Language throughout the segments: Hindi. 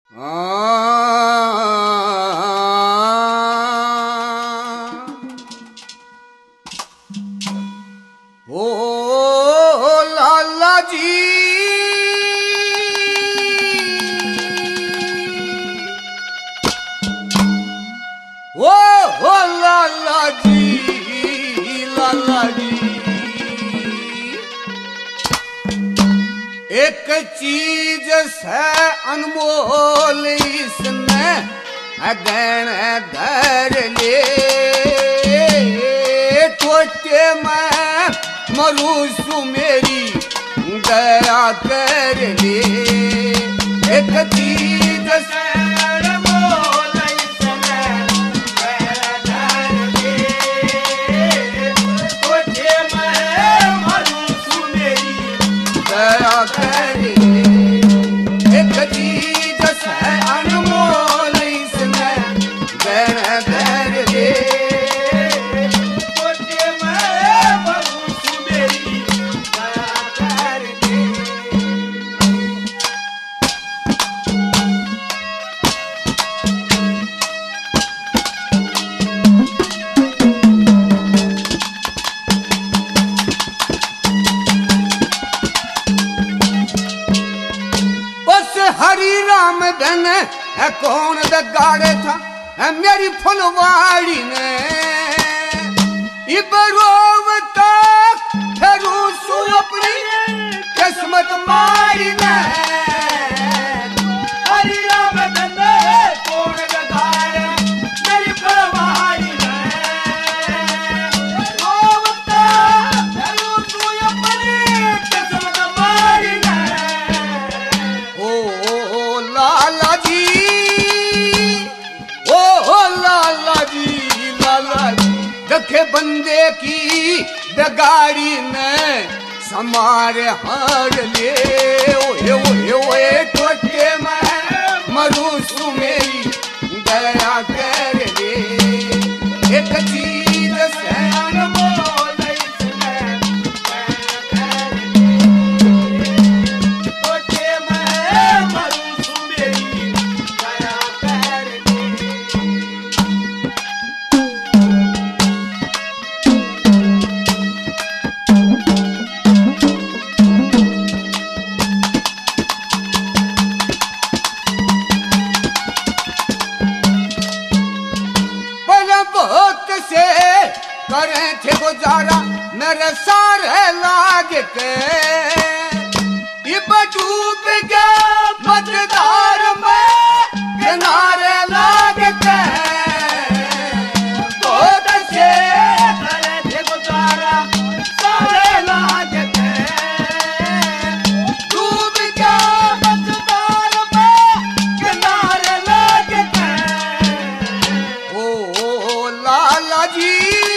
लाला जी लाला जी एक चीज से अनमोल इसने गण धर ले टोटे मैं मरूसु मेरी दया कर ले एक चीज से हरी राम धन है कौन दगाड़े था है मेरी फुलवाड़ी ने इबरोवता ठरूसु अपनी किस्मत मारी ने हरी राम धन है कौन दगाड़े मेरी फुलवाड़ी ने इबरोवता ठरूसु अपनी किस्मत मारी ने लाला जी रखे बंदे की दगाड़ी ने समारे हार ले ओए टोटे में मरूसु मेरी दया कर ले एक चीज से अनमोल करें थे गुजारा मेरे सारे लाग के ये डूब गया मझधार में किनारे लाग के बहुत से करें थे गुजारा सारे लाग के डूब गया मझधार में किनारे लाग के ओ लाला जी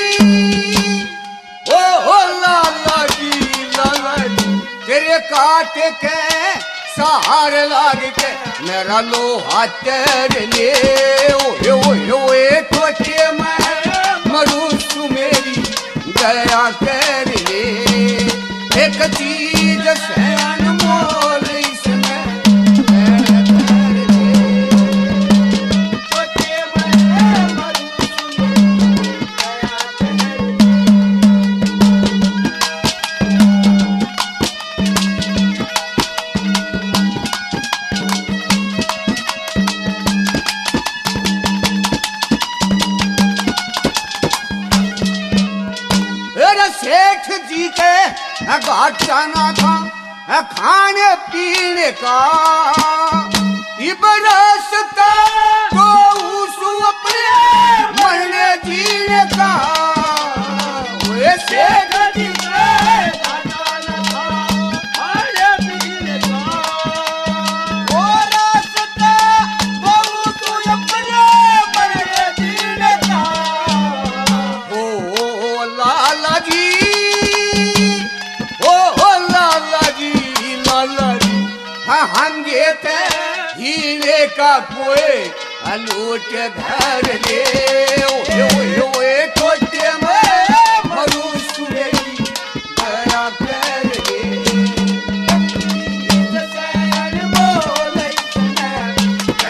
तेरे काट के सहार लाग के मेरा लोहा तेर ले ओए टोटे में मरूसु मेरी दया कर ले एक चीज से अनमोल इसमें सेठ जी के घाट जाना था खाने पीने का इबरस का तो उसु अपने मरने जीने का वे सेठ जी के घाट जाना था खाने पीने का वो रास्ता तो उसु अपने मरने जीने का ओ लाला जी हम थे हीरे का कोई अलूट धर ले ओए टोटे में मरूसु मेरी दया कर ले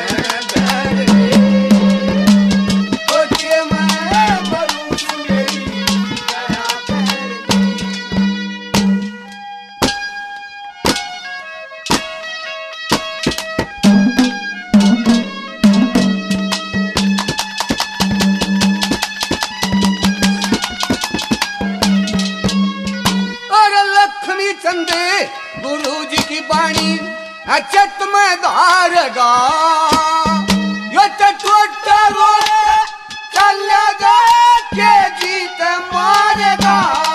मारेगा यो छोटा रोक चलेगा के जीत मारेगा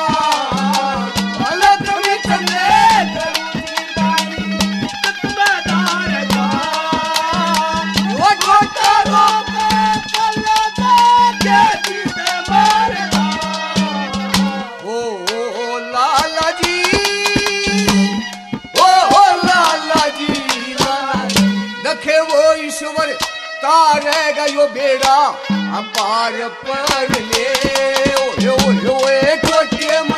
अलग में चले वो छोटा रोक चलेगा के जीत मारेगा ओ लाला जी देखे वो ईश्वर तारेगा यो बेड़ा पार पर ले ओ छोटे